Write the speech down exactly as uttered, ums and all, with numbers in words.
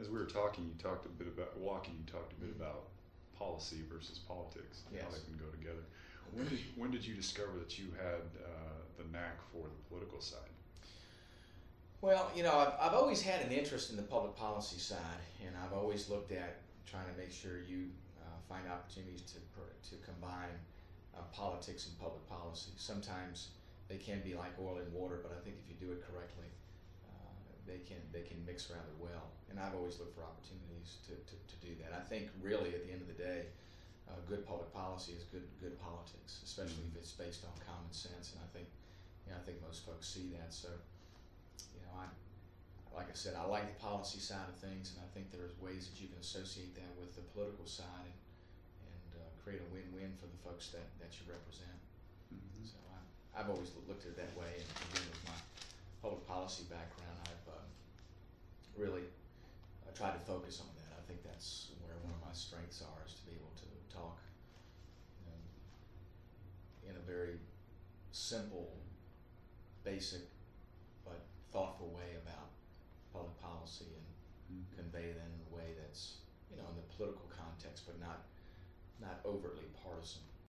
As we were talking, you talked a bit about walking. You talked a bit about policy versus politics and how Yes. they can go together. When did when did you discover that you had uh, the knack for the political side? Well, you know, I've, I've always had an interest in the public policy side, and I've always looked at trying to make sure you uh, find opportunities to per- to combine uh, politics and public policy. Sometimes they can be like oil and water, but I think if you do it correctly, uh, they can they can mix rather well. And I've always looked for opportunities to, to, to do that. I think really at the end of the day, uh, good public policy is good good politics, especially Mhm. if it's based on common sense. And I think you know, I think most folks see that. So you know, I like I said, I like the policy side of things, and I think there's ways that you can associate that with the political side and and uh, create a win-win for the folks that, that you represent. Mm-hmm. So I, I've always looked at it that way, and again, with my public policy background, I've um, really uh, tried to focus on that. I think that's where one of my strengths are, is to be able to talk you know, in a very simple, basic, but thoughtful way about public policy and Mm-hmm. convey that in a way that's you know in the political context, but not not overtly partisan.